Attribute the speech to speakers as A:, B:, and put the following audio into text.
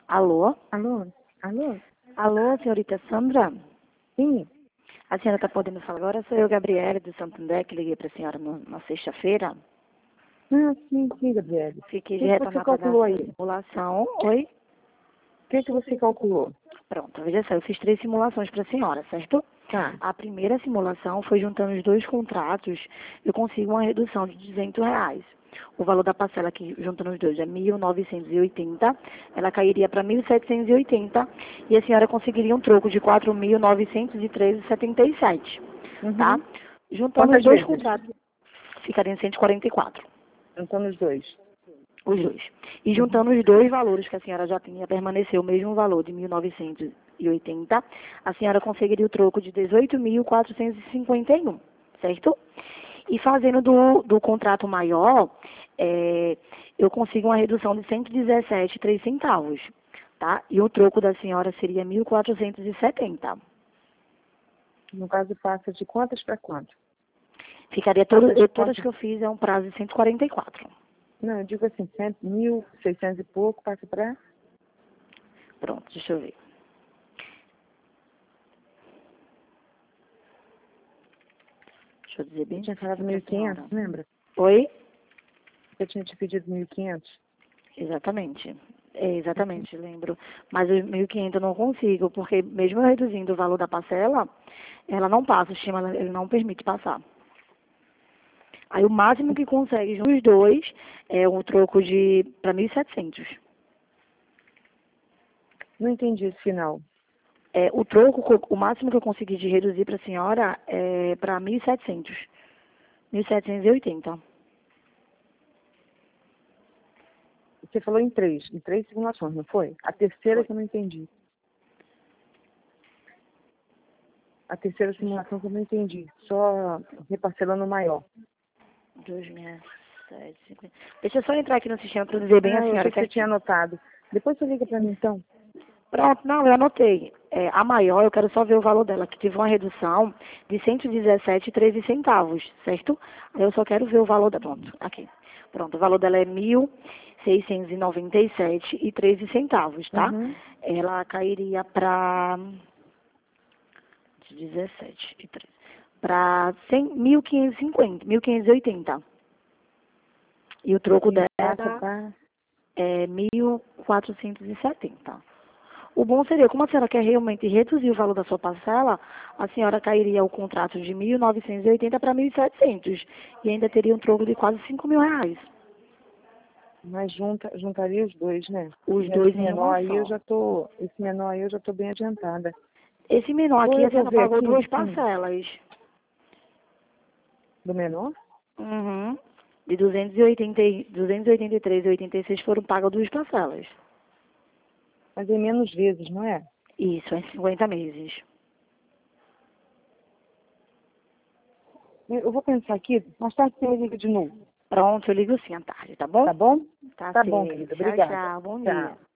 A: Alô?
B: Alô? Alô?
A: Alô, senhorita Sandra?
B: Sim.
A: A senhora está podendo falar agora? Sou eu, Gabriele, do Santander, que liguei para a senhora na sexta-feira.
B: Ah, sim, Gabriele.
A: Fiquei
B: O
A: de
B: que você
A: retornar para dar
B: calculou
A: a
B: aí?
A: simulação. Oi?
B: O que você calculou?
A: Pronto, veja só, eu fiz 3 simulações para a senhora, certo?
B: Tá.
A: A primeira simulação foi juntando os 2 contratos, eu consigo uma redução de R$ 200. O valor da parcela aqui, juntando os dois, é 1.980, ela cairia para 1.780 e a senhora conseguiria um troco de 4.913,77, tá?
B: Uhum.
A: Juntando os
B: Quantas
A: 2
B: vezes?
A: contratos, ficaria em 144,
B: Então, nos dois.
A: os dois. E
B: Uhum.
A: juntando os 2 valores que a senhora já tinha, permaneceu o mesmo valor de 1.980, a senhora conseguiria o troco de 18.451, certo? E fazendo do contrato maior, eu consigo uma redução de 117,03 centavos, tá? E o troco da senhora seria 1.470.
B: No caso, passa de quantas para quanto?
A: Ficaria
B: Passa de
A: todas
B: quantas?
A: que eu fiz é um prazo de 144.
B: Não, eu digo assim, 1.600 e pouco, passa para...
A: Pronto, deixa eu ver. Deixa eu dizer bem
B: Eu tinha falado
A: certinho para a senhora.
B: 1.500, lembra?
A: Oi?
B: Eu tinha te pedido 1.500.
A: Exatamente. Exatamente, lembro. Mas os 1.500 eu não consigo, porque mesmo eu reduzindo o valor da parcela, ela não passa, o sistema ele não permite passar. Aí o máximo que consegue juntos os dois é um troco de para 1.700.
B: Não entendi esse final.
A: O troco, o máximo que eu consegui de reduzir para a senhora é para 1.700. 1.780.
B: Você falou em três simulações, não foi? A terceira
A: Foi.
B: que eu não entendi. A terceira simulação que eu não entendi. Só reparcelando maior.
A: 2.750. Deixa eu só entrar aqui no sistema para dizer bem a
B: Ah, eu
A: senhora
B: achei que você tinha
A: certinho.
B: anotado. Depois você liga para mim, então.
A: Pronto, não, eu anotei. A maior, eu quero só ver o valor dela, que tive uma redução de 117,13 centavos, certo? Aí eu só quero ver o valor da. Pronto, aqui. Pronto, o valor dela é 1.697,13 centavos, tá?
B: Uhum.
A: Ela cairia para 17,13. Para 1.550, 1.580. E o troco
B: E
A: dela
B: passa para...
A: é 1.470. O bom seria, como a senhora quer realmente reduzir o valor da sua parcela, a senhora cairia o contrato de 1.980 para 1.700 e ainda teria um troco de quase R$ 5.000.
B: Mas juntaria os dois, né?
A: Os
B: E
A: dois
B: esse
A: em
B: menor
A: uma
B: aí eu
A: só.
B: já tô... Esse menor aí eu já tô bem adiantada.
A: Esse menor
B: Ou
A: aqui,
B: eu
A: a
B: vou
A: senhora
B: ver
A: pagou
B: aqui,
A: 2 parcelas.
B: do menor?
A: Uhum. De 283,86 foram pagas 2 parcelas.
B: Mas em menos vezes, não é?
A: Isso, em 50 meses.
B: Eu vou pensar aqui, mais tarde você me liga de novo.
A: Pronto, eu ligo sim à tarde, tá bom?
B: Tá bom?
A: Tá
B: Tá bom,
A: certo.
B: querida.
A: Tchau,
B: Obrigada.
A: tchau. Bom dia.
B: Tchau.